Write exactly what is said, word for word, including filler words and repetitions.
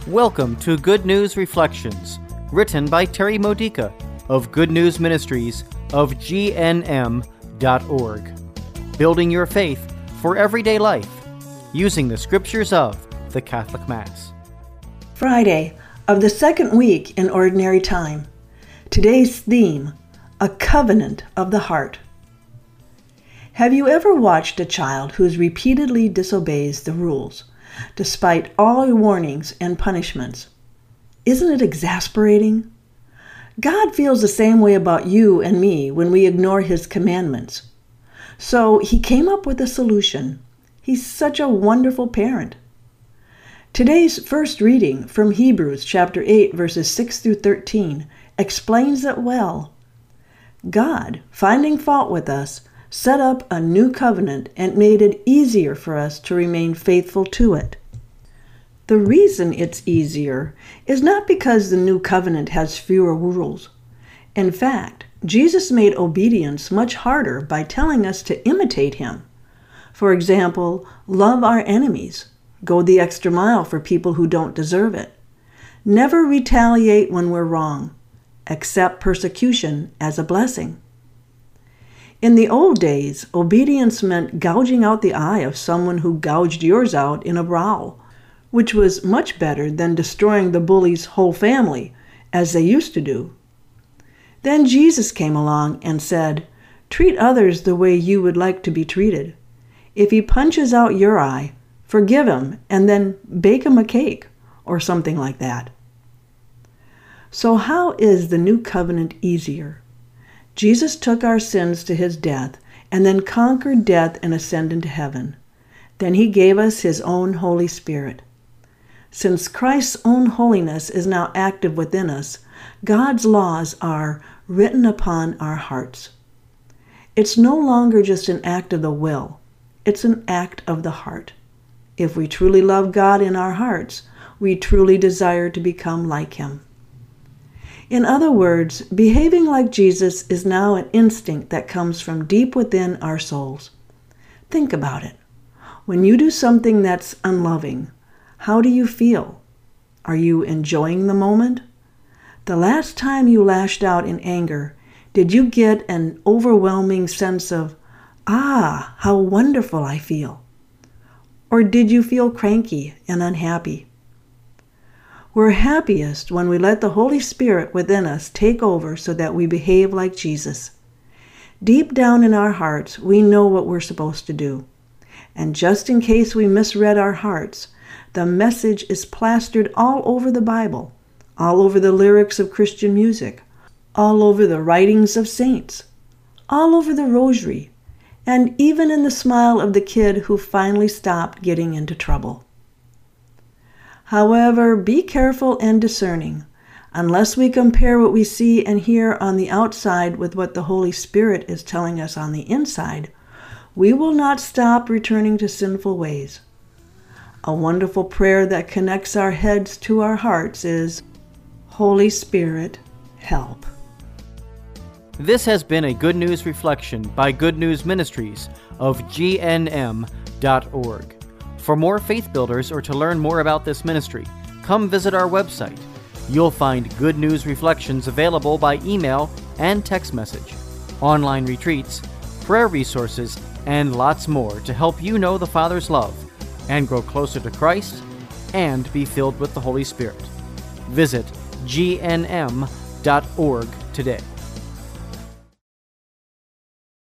Welcome to Good News Reflections, written by Terry Modica of Good News Ministries of G N M dot org. Building your faith for everyday life, using the scriptures of the Catholic Mass. Friday of the second week in Ordinary Time. Today's theme, a covenant of the heart. Have you ever watched a child who repeatedly disobeys the rules, despite all warnings and punishments? Isn't it exasperating? God feels the same way about you and me when we ignore His commandments. So He came up with a solution. He's such a wonderful parent. Today's first reading from Hebrews chapter eight, verses six through thirteen, explains it well. God, finding fault with us, set up a new covenant and made it easier for us to remain faithful to it. The reason it's easier is not because the new covenant has fewer rules. In fact, Jesus made obedience much harder by telling us to imitate Him. For example, love our enemies, go the extra mile for people who don't deserve it, never retaliate when we're wrong, accept persecution as a blessing. In the old days, obedience meant gouging out the eye of someone who gouged yours out in a brawl, which was much better than destroying the bully's whole family, as they used to do. Then Jesus came along and said, treat others the way you would like to be treated. If he punches out your eye, forgive him and then bake him a cake, or something like that. So how is the new covenant easier? Jesus took our sins to His death and then conquered death and ascended to heaven. Then He gave us His own Holy Spirit. Since Christ's own holiness is now active within us, God's laws are written upon our hearts. It's no longer just an act of the will, it's an act of the heart. If we truly love God in our hearts, we truly desire to become like Him. In other words, behaving like Jesus is now an instinct that comes from deep within our souls. Think about it. When you do something that's unloving, how do you feel? Are you enjoying the moment? The last time you lashed out in anger, did you get an overwhelming sense of, ah, how wonderful I feel? Or did you feel cranky and unhappy? We're happiest when we let the Holy Spirit within us take over so that we behave like Jesus. Deep down in our hearts, we know what we're supposed to do. And just in case we misread our hearts, the message is plastered all over the Bible, all over the lyrics of Christian music, all over the writings of saints, all over the rosary, and even in the smile of the kid who finally stopped getting into trouble. However, be careful and discerning. Unless we compare what we see and hear on the outside with what the Holy Spirit is telling us on the inside, we will not stop returning to sinful ways. A wonderful prayer that connects our heads to our hearts is, Holy Spirit, help. This has been a Good News Reflection by Good News Ministries of G N M dot org. For more faith builders or to learn more about this ministry, come visit our website. You'll find Good News Reflections available by email and text message, online retreats, prayer resources, and lots more to help you know the Father's love and grow closer to Christ and be filled with the Holy Spirit. Visit G N M dot org today.